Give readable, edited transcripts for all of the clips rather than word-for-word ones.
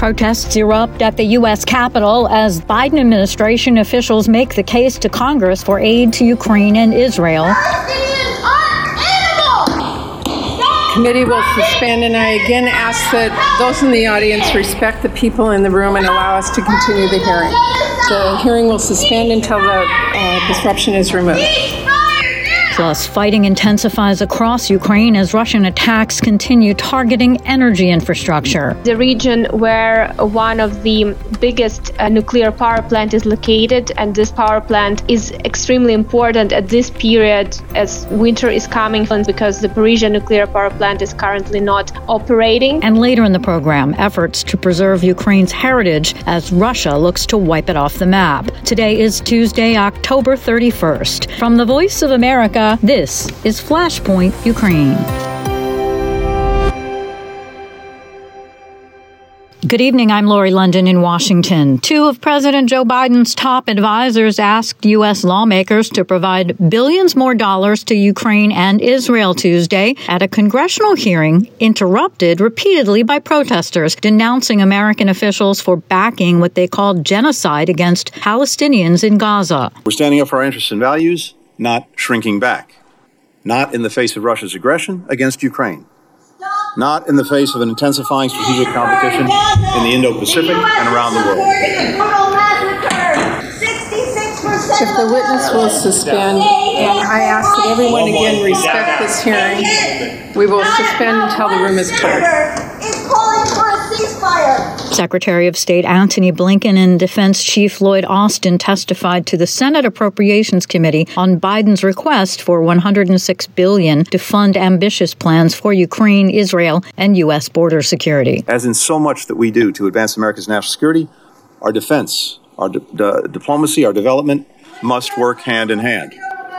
Protests erupt at the U.S. Capitol as Biden administration officials make the case to Congress for aid to Ukraine and Israel. Committee will suspend, and I again ask that those in the audience respect the people in the room and allow us to continue the hearing. The hearing will suspend until the disruption is removed. Plus, fighting intensifies across Ukraine as Russian attacks continue targeting energy infrastructure. The region where one of the biggest nuclear power plant is located, and this power plant is extremely important at this period as winter is coming because the Parisian nuclear power plant is currently not operating. And later in the program, efforts to preserve Ukraine's heritage as Russia looks to wipe it off the map. Today is Tuesday, October 31st. From the Voice of America, this is Flashpoint Ukraine. Good evening. I'm Lori London in Washington. Two of President Joe Biden's top advisors asked U.S. lawmakers to provide billions more dollars to Ukraine and Israel Tuesday at a congressional hearing interrupted repeatedly by protesters denouncing American officials for backing what they called genocide against Palestinians in Gaza. We're standing up for our interests and values, not shrinking back. Not in the face of Russia's aggression against Ukraine. Not in the face of an intensifying strategic competition in the Indo-Pacific and around the world. If the witness will suspend, and I ask that everyone again respect this hearing, we will suspend until the room is cleared. Secretary of State Antony Blinken and Defense Chief Lloyd Austin testified to the Senate Appropriations Committee on Biden's request for $106 billion to fund ambitious plans for Ukraine, Israel, and U.S. border security. As in so much that we do to advance America's national security, our defense, our diplomacy, our development must work hand in hand.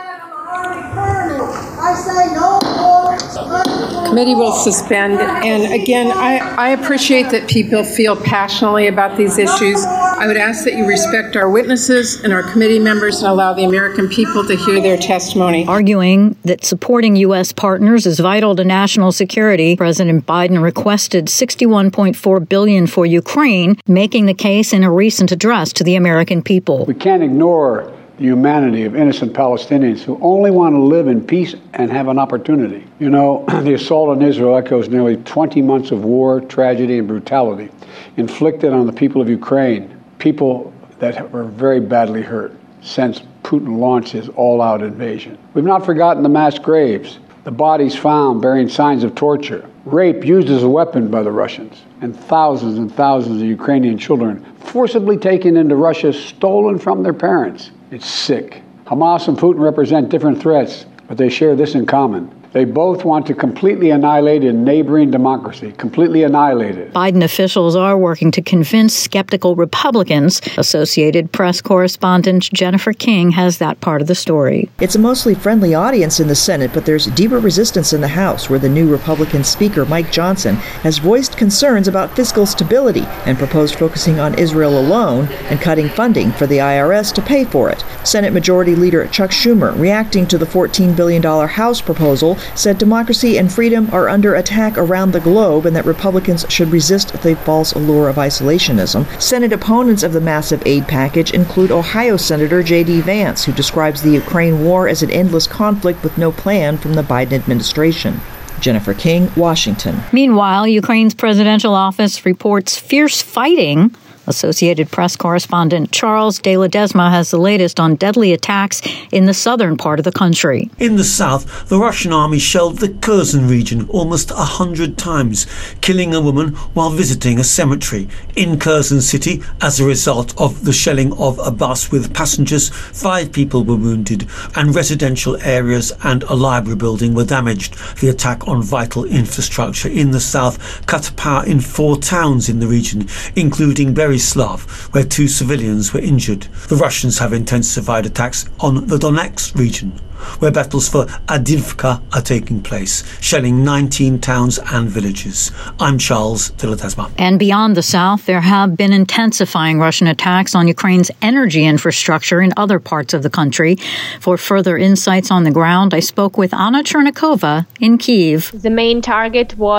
I say no more. Committee will suspend. And again, I appreciate that people feel passionately about these issues. I would ask that you respect our witnesses and our committee members and allow the American people to hear their testimony. Arguing that supporting U.S. partners is vital to national security, President Biden requested $61.4 billion for Ukraine, making the case in a recent address to the American people. We can't ignore the humanity of innocent Palestinians who only want to live in peace and have an opportunity. You know, the assault on Israel echoes nearly 20 months of war, tragedy, and brutality inflicted on the people of Ukraine, people that were very badly hurt since Putin launched his all-out invasion. We've not forgotten the mass graves, the bodies found bearing signs of torture, rape used as a weapon by the Russians, and thousands of Ukrainian children forcibly taken into Russia, stolen from their parents. It's sick. Hamas and Putin represent different threats, but they share this in common. They both want to completely annihilate a neighboring democracy, completely annihilate it. Biden officials are working to convince skeptical Republicans. Associated Press correspondent Jennifer King has that part of the story. It's a mostly friendly audience in the Senate, but there's deeper resistance in the House, where the new Republican Speaker, Mike Johnson, has voiced concerns about fiscal stability and proposed focusing on Israel alone and cutting funding for the IRS to pay for it. Senate Majority Leader Chuck Schumer, reacting to the $14 billion House proposal, said democracy and freedom are under attack around the globe and that Republicans should resist the false allure of isolationism. Senate opponents of the massive aid package include Ohio Senator J.D. Vance, who describes the Ukraine war as an endless conflict with no plan from the Biden administration. Jennifer King, Washington. Meanwhile, Ukraine's presidential office reports fierce fighting. Associated Press correspondent Charles de Ledesma has the latest on deadly attacks in the southern part of the country. In the south, the Russian army shelled the Kherson region almost 100 times, killing a woman while visiting a cemetery. In Kherson city, as a result of the shelling of a bus with passengers, 5 people were wounded and residential areas and a library building were damaged. The attack on vital infrastructure in the south cut power in 4 towns in the region, including Berislav, where 2 civilians were injured. The Russians have intensified attacks on the Donetsk region, where battles for Avdiivka are taking place, shelling 19 towns and villages. I'm Charles de Ledesma. And beyond the south, there have been intensifying Russian attacks on Ukraine's energy infrastructure in other parts of the country. For further insights on the ground, I spoke with Anna Chernikova in Kyiv. The main target was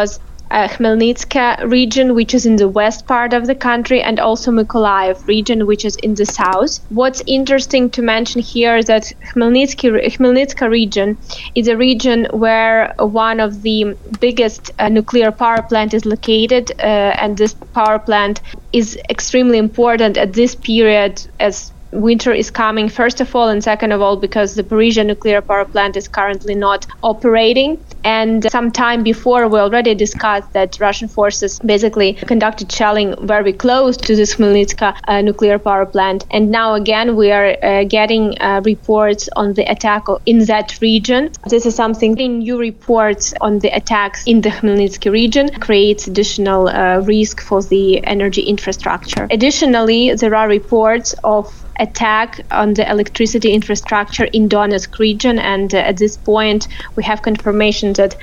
Khmelnytska region, which is in the west part of the country, and also Mykolaiv region, which is in the south. What's interesting to mention here is that Khmelnytska region is a region where one of the biggest nuclear power plant is located, and this power plant is extremely important at this period as winter is coming, first of all, and second of all, because the Zaporizhzhia nuclear power plant is currently not operating. And some time before, we already discussed that Russian forces basically conducted shelling very close to this Khmelnytska nuclear power plant. And now again, we are getting reports on the attack in that region. This is something, new reports on the attacks in the Khmelnytska region creates additional risk for the energy infrastructure. Additionally, there are reports of attack on the electricity infrastructure in Donetsk region, and at this point we have confirmation that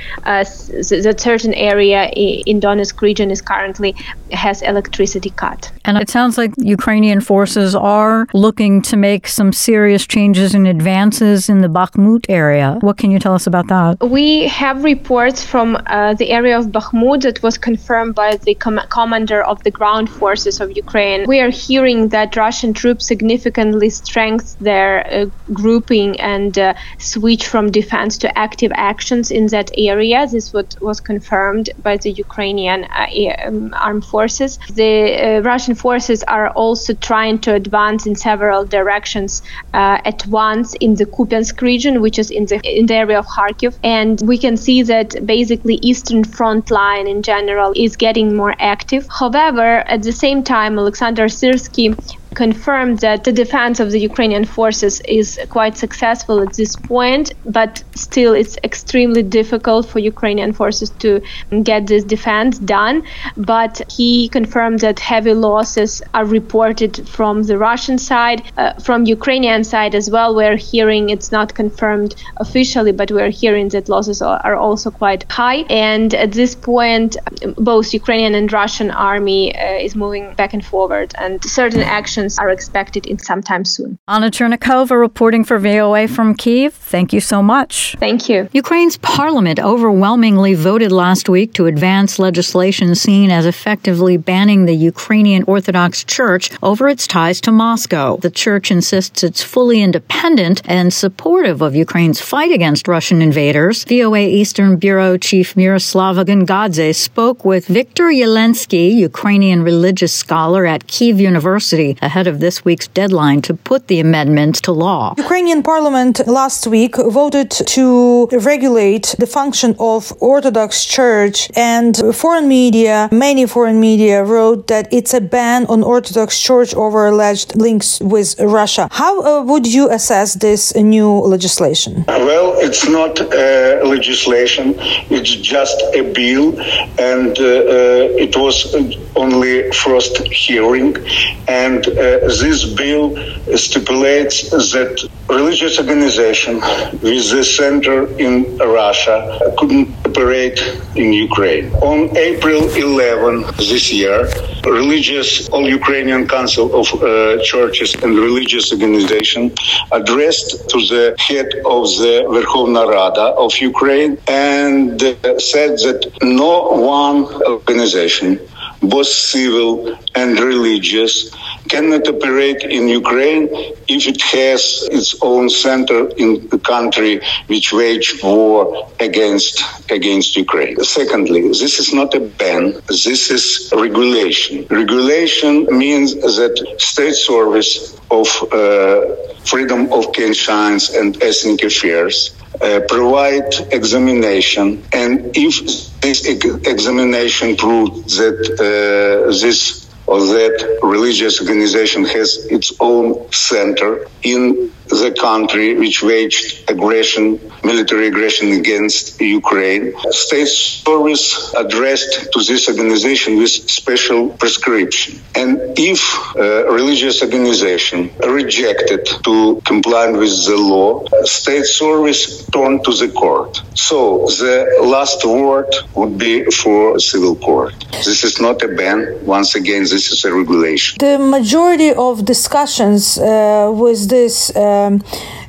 that certain area in Donetsk region is currently has electricity cut. And it sounds like Ukrainian forces are looking to make some serious changes and advances in the Bakhmut area. What can you tell us about that? We have reports from the area of Bakhmut that was confirmed by the commander of the ground forces of Ukraine. We are hearing that Russian troops significantly strengthened their grouping and switch from defense to active actions in that area. This was confirmed by the Ukrainian armed forces. The Russian forces are also trying to advance in several directions at once in the Kupiansk region, which is in the area of Kharkiv. And we can see that basically Eastern Front line in general is getting more active. However, at the same time, Alexander Syrsky confirmed that the defense of the Ukrainian forces is quite successful at this point, but still it's extremely difficult for Ukrainian forces to get this defense done. But he confirmed that heavy losses are reported from the Russian side, from Ukrainian side as well. We're hearing, it's not confirmed officially, but we're hearing that losses are also quite high. And at this point, both Ukrainian and Russian army is moving back and forward, and certain actions are expected in sometime soon. Anna Chernikova reporting for VOA from Kyiv. Thank you so much. Thank you. Ukraine's parliament overwhelmingly voted last week to advance legislation seen as effectively banning the Ukrainian Orthodox Church over its ties to Moscow. The church insists it's fully independent and supportive of Ukraine's fight against Russian invaders. VOA Eastern Bureau Chief Myroslava Gongadze spoke with Viktor Yelensky, Ukrainian religious scholar at Kyiv University, ahead of this week's deadline to put the amendments to law. Ukrainian parliament last week voted to regulate the function of Orthodox Church, and many foreign media wrote that it's a ban on Orthodox Church over alleged links with Russia. How would you assess this new legislation? Well, it's not legislation, it's just a bill, and it was only first hearing, and this bill stipulates that religious organization with the center in Russia couldn't operate in Ukraine. On April 11 this year, All Ukrainian Council of Churches and Religious Organization addressed to the head of the Verkhovna Rada of Ukraine and said that no one organization, both civil and religious, cannot operate in Ukraine if it has its own center in the country which waged war against Ukraine. Secondly, this is not a ban, this is regulation. Regulation means that state service of freedom of conscience and ethnic affairs provide examination, and if this examination proves that this or that religious organization has its own center in the country which waged military aggression against Ukraine, state service addressed to this organization with special prescription. And if a religious organization rejected to comply with the law, state service turned to the court. So the last word would be for civil court. This is not a ban. Once again, this is a regulation. The majority of discussions with this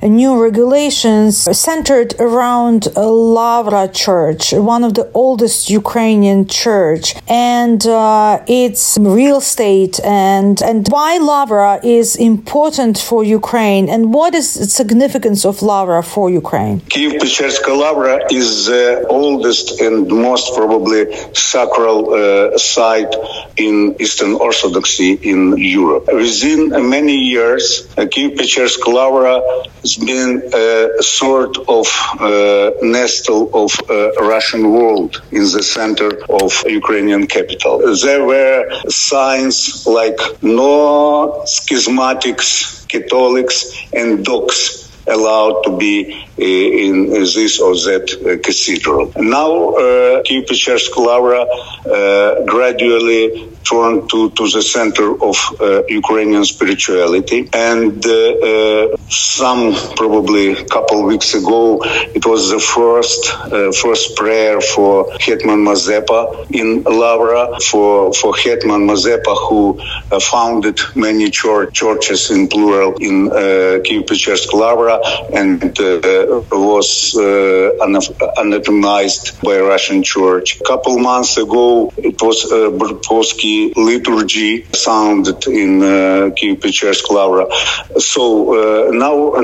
new regulations centered around Lavra Church, one of the oldest Ukrainian church, and its real estate, and why Lavra is important for Ukraine, and what is the significance of Lavra for Ukraine? Kyiv-Pecherska Lavra is the oldest and most probably sacral site in Eastern Orthodoxy in Europe. Within many years, Kyiv-Pecherska Lavra has been a sort of nestle of Russian world in the center of Ukrainian capital. There were signs like no schismatics, Catholics, and dogs allowed to be in this or that cathedral. Now, Kyiv-Pecherska Lavra gradually turned to the center of Ukrainian spirituality. And some, probably a couple weeks ago, it was the first prayer for Hetman Mazepa in Lavra, for Hetman Mazepa, who founded many churches in plural in Kyiv-Pecherska Lavra and was anathemized by Russian church. A couple months ago, it was Burpovsky liturgy sounded in Kyiv-Pecherska Lavra. So now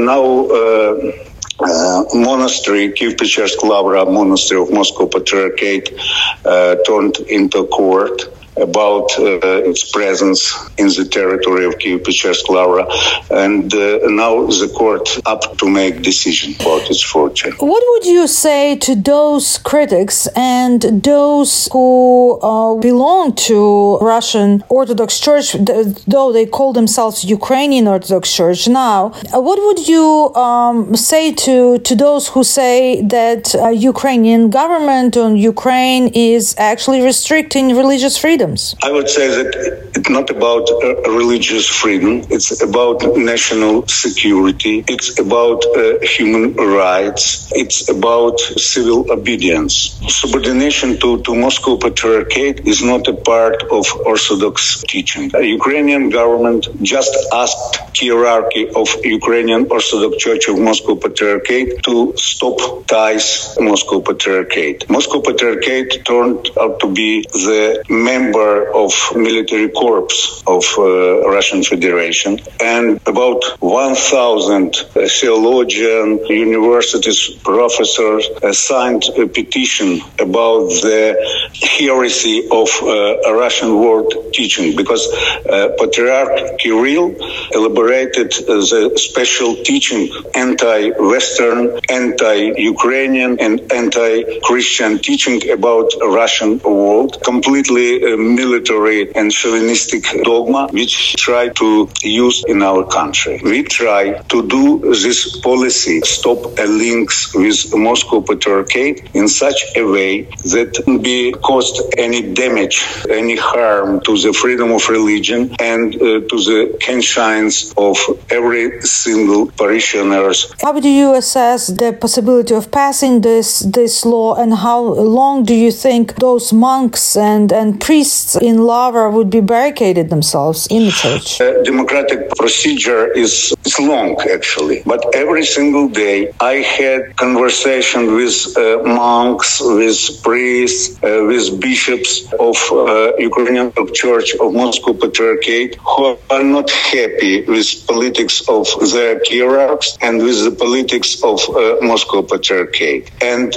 monastery, Kyiv-Pecherska Lavra monastery of Moscow Patriarchate turned into court about its presence in the territory of Kyiv-Pecherska Lavra, and now the court up to make decision about its future. What would you say to those critics and those who belong to Russian Orthodox Church, though they call themselves Ukrainian Orthodox Church now? What would you say to those who say that Ukrainian government on Ukraine is actually restricting religious freedom? I would say that it's not about religious freedom. It's about national security. It's about human rights. It's about civil obedience. Subordination to Moscow Patriarchate is not a part of Orthodox teaching. The Ukrainian government just asked hierarchy of Ukrainian Orthodox Church of Moscow Patriarchate to stop ties to Moscow Patriarchate. Moscow Patriarchate turned out to be the member of military corps of Russian Federation, and about 1,000 theologians, universities, professors signed a petition about the heresy of Russian world teaching, because Patriarch Kirill elaborated the special teaching, anti-Western, anti-Ukrainian, and anti-Christian teaching about Russian world, completely military and chauvinistic dogma, which try to use in our country. We try to do this policy, stop links with Moscow Patriarchate in such a way that be caused any damage, any harm to the freedom of religion and to the conscience of every single parishioners. How do you assess the possibility of passing this law, and how long do you think those monks and priests in Lavra would be barricaded themselves in the church? Democratic procedure is long, actually, but every single day I had conversation with monks, with priests, with bishops of Ukrainian Church of Moscow Patriarchate who are not happy with politics of their hierarchs and with the politics of Moscow Patriarchate. And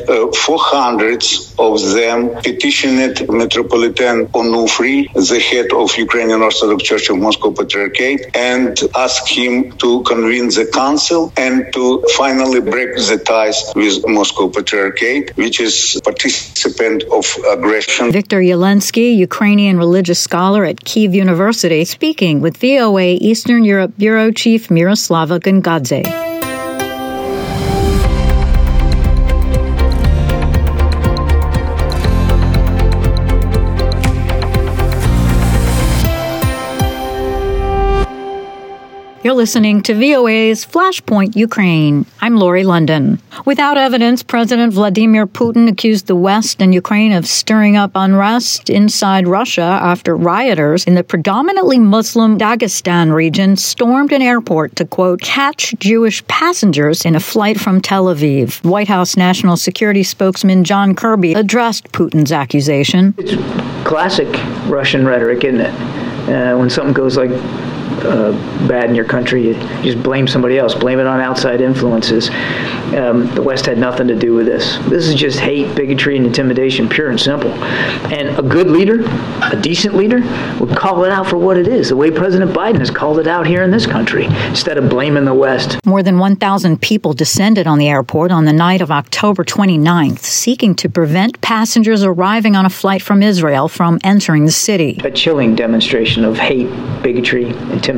400 of them petitioned Metropolitan Onufry, the head of Ukrainian Orthodox Church of Moscow Patriarchate, and asked him to convene the council and to finally break the ties with Moscow Patriarchate, which is participant of aggression. Viktor Yelensky, Ukrainian religious scholar at Kyiv University, speaking with VOA Eastern Europe Bureau Chief Miroslava Gangadze. You're listening to VOA's Flashpoint Ukraine. I'm Lori London. Without evidence, President Vladimir Putin accused the West and Ukraine of stirring up unrest inside Russia after rioters in the predominantly Muslim Dagestan region stormed an airport to, quote, catch Jewish passengers in a flight from Tel Aviv. White House National Security spokesman John Kirby addressed Putin's accusation. It's classic Russian rhetoric, isn't it? When something goes like bad in your country, you just blame somebody else, blame it on outside influences. The West had nothing to do with this. This is just hate, bigotry, and intimidation, pure and simple. And a good leader, a decent leader, would call it out for what it is, the way President Biden has called it out here in this country, instead of blaming the West. More than 1,000 people descended on the airport on the night of October 29th, seeking to prevent passengers arriving on a flight from Israel from entering the city. A chilling demonstration of hate, bigotry, intimidation.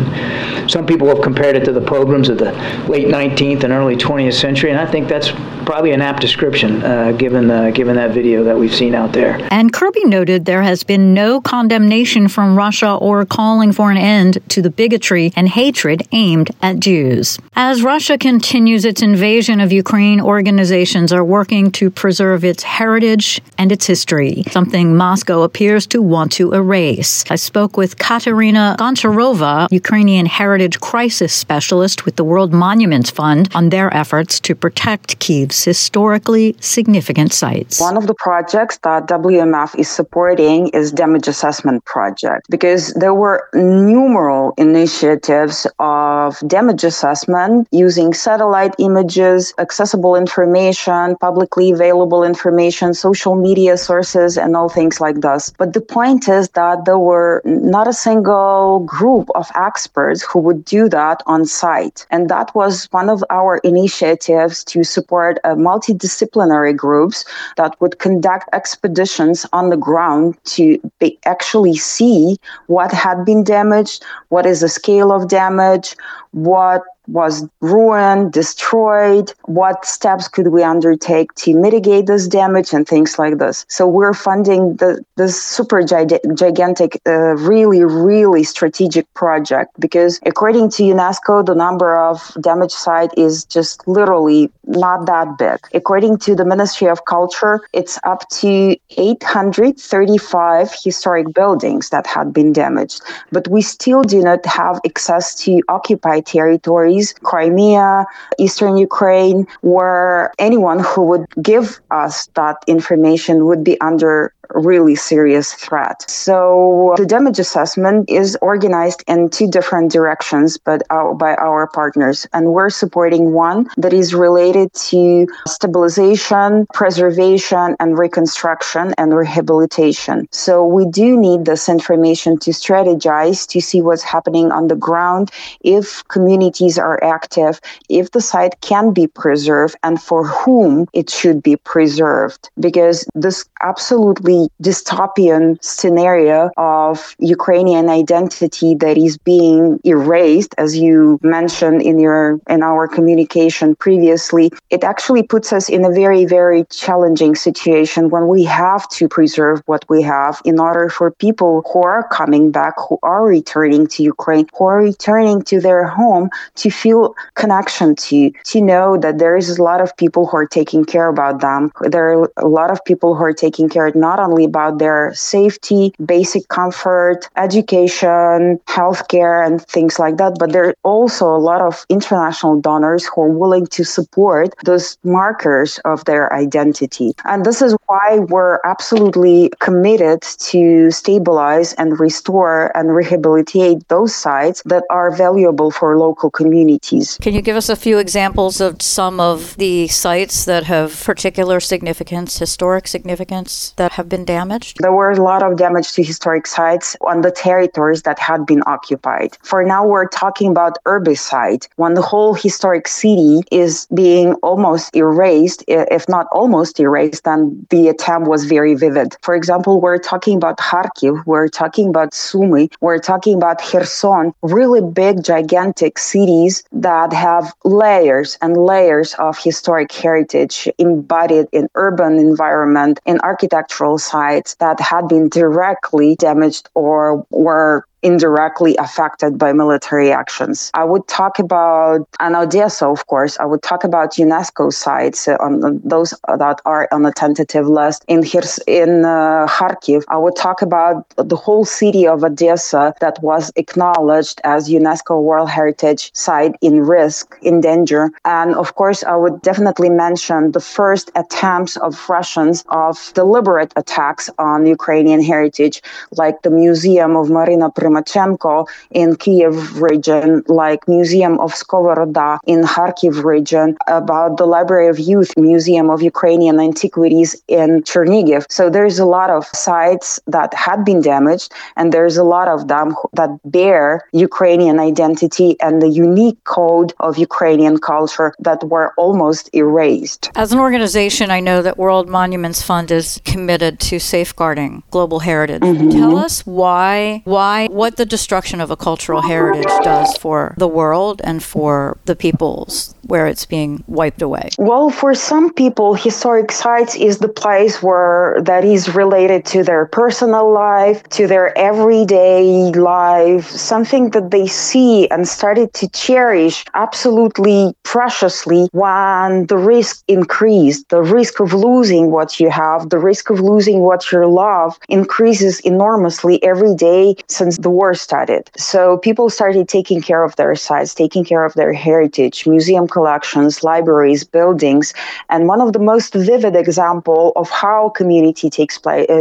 Some people have compared it to the pogroms of the late 19th and early 20th century, and I think that's probably an apt description, given that video that we've seen out there. And Kirby noted there has been no condemnation from Russia or calling for an end to the bigotry and hatred aimed at Jews. As Russia continues its invasion of Ukraine, organizations are working to preserve its heritage and its history, something Moscow appears to want to erase. I spoke with Katerina Goncharova, Ukrainian heritage crisis specialist with the World Monuments Fund, on their efforts to protect Kyiv's historically significant sites. One of the projects that WMF is supporting is Damage Assessment Project, because there were numerous initiatives of damage assessment using satellite images, accessible information, publicly available information, social media sources, and all things like this. But the point is that there were not a single group of experts who would do that on site. And that was one of our initiatives to support multidisciplinary groups that would conduct expeditions on the ground to actually see what had been damaged, what is the scale of damage, what was ruined, destroyed, what steps could we undertake to mitigate this damage and things like this. So we're funding this super gigantic, really, really strategic project, because according to UNESCO, the number of damaged sites is just literally not that big. According to the Ministry of Culture, it's up to 835 historic buildings that had been damaged. But we still do not have access to occupied territories, Crimea, Eastern Ukraine, where anyone who would give us that information would be under really serious threat. So the damage assessment is organized in two different directions, but by our partners. And we're supporting one that is related to stabilization, preservation, and reconstruction and rehabilitation. So we do need this information to strategize, to see what's happening on the ground, if communities are active, if the site can be preserved, and for whom it should be preserved. Because this absolutely dystopian scenario of Ukrainian identity that is being erased, as you mentioned in our communication previously, it actually puts us in a very, very challenging situation when we have to preserve what we have in order for people who are coming back, who are returning to Ukraine, who are returning to their home, to feel connection to know that there is a lot of people who are taking care about them. There are a lot of people who are taking care not only about their safety, basic comfort, education, healthcare, and things like that, but there are also a lot of international donors who are willing to support those markers of their identity. And this is why we're absolutely committed to stabilize and restore and rehabilitate those sites that are valuable for local communities. Can you give us a few examples of some of the sites that have particular significance, historic significance, that have been damaged? There were a lot of damage to historic sites on the territories that had been occupied. For now, we're talking about herbicide, when the whole historic city is being almost erased, if not almost erased, then the attempt was very vivid. For example, we're talking about Kharkiv, we're talking about Sumy, we're talking about Kherson, really big, gigantic cities that have layers and layers of historic heritage embodied in urban environment, in architectural sites that had been directly damaged or were indirectly affected by military actions. I would talk about, and Odessa, of course, I would talk about UNESCO sites, on those that are on a tentative list. In Kharkiv, I would talk about the whole city of Odessa that was acknowledged as UNESCO World Heritage Site in risk, in danger. And of course, I would definitely mention the first attempts of Russians of deliberate attacks on Ukrainian heritage, like the Museum of Marina Primachenko in Kiev region, like Museum of Skovoroda in Kharkiv region, about the Library of Youth Museum of Ukrainian Antiquities in Chernigiv. So there's a lot of sites that had been damaged, and there's a lot of them that bear Ukrainian identity and the unique code of Ukrainian culture that were almost erased. As an organization, I know that World Monuments Fund is committed to safeguarding global heritage. Tell us what the destruction of a cultural heritage does for the world and for the peoples where it's being wiped away. Well, for some people, historic sites is the place where that is related to their personal life, to their everyday life, something that they see and started to cherish absolutely preciously when the risk increased. The risk of losing what you have, the risk of losing what you love increases enormously every day since the war started. So people started taking care of their sites, taking care of their heritage, museum collections, libraries, buildings. And one of the most vivid example of how community takes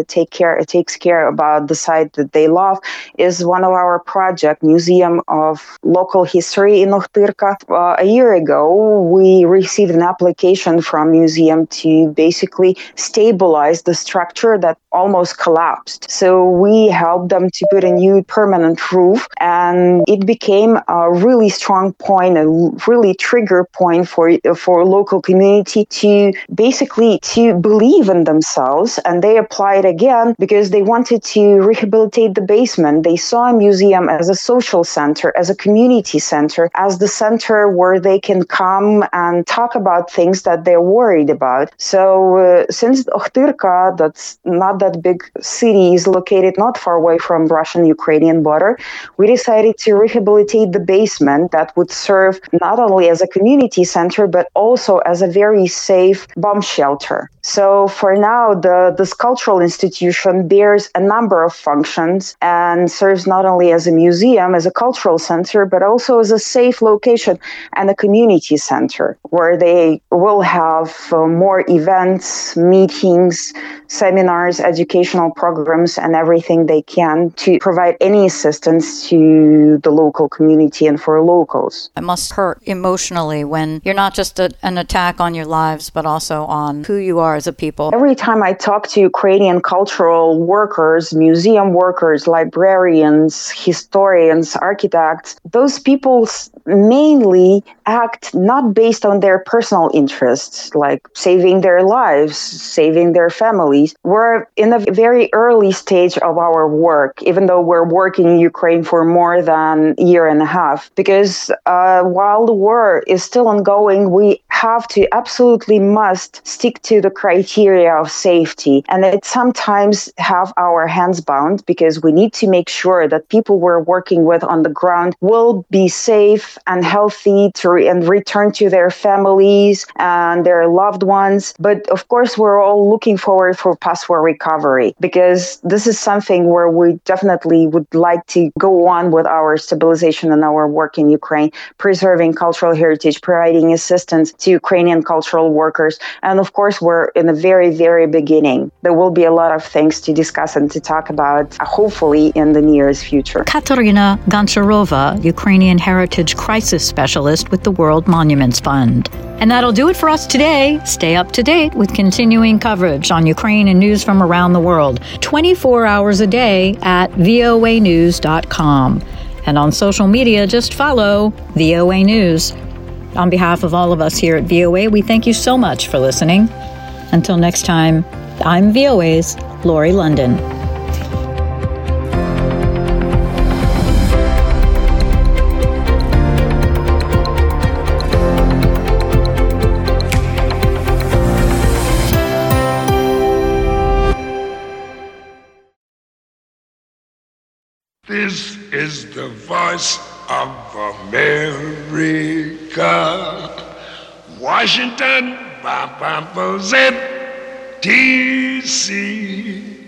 care about the site that they love is one of our project, Museum of Local History in Ohtyrka. A year ago, we received an application from museum to basically stabilize the structure that almost collapsed. So we helped them to put a new permanent roof, and it became a really strong point, a really trigger point for local community to basically to believe in themselves. And they applied again because they wanted to rehabilitate the basement. They saw a museum as a social center, as a community center, as the center where they can come and talk about things that they're worried about. So since Ohtyrka, that's not that big city, is located not far away from Russian-Ukrainian border, we decided to rehabilitate the basement that would serve not only as a community center, but also as a very safe bomb shelter. So for now, this cultural institution bears a number of functions and serves not only as a museum, as a cultural center, but also as a safe location and a community center where they will have more events, meetings, seminars, educational programs, and everything they can to provide any assistance to the local community and for locals. It must hurt emotionally when you're not just an attack on your lives, but also on who you are as a people. Every time I talk to Ukrainian cultural workers, museum workers, librarians, historians, architects, those people mainly act not based on their personal interests, like saving their lives, saving their families. We're in a very early stage of our work, even though we're working in Ukraine for more than a year and a half, because while the war is still ongoing, we have to absolutely must stick to the criteria of safety. And it sometimes have our hands bound because we need to make sure that people we're working with on the ground will be safe and healthy and return to their families and their loved ones. But of course, we're all looking forward for post-war recovery because this is something where we definitely would like to go on with our stabilization and our work in Ukraine, preserving cultural heritage, providing assistance to Ukrainian cultural workers. And of course, we're in the very, very beginning. There will be a lot of things to discuss and to talk about, hopefully in the nearest future. Katerina Goncharova, Ukrainian Heritage Crisis Specialist with the World Monuments Fund. And that'll do it for us today. Stay up to date with continuing coverage on Ukraine and news from around the world, 24 hours a day at voanews.com. And on social media, just follow VOA News. On behalf of all of us here at VOA, we thank you so much for listening. Until next time, I'm VOA's Lori London. This is the voice of America. Washington, Z, DC.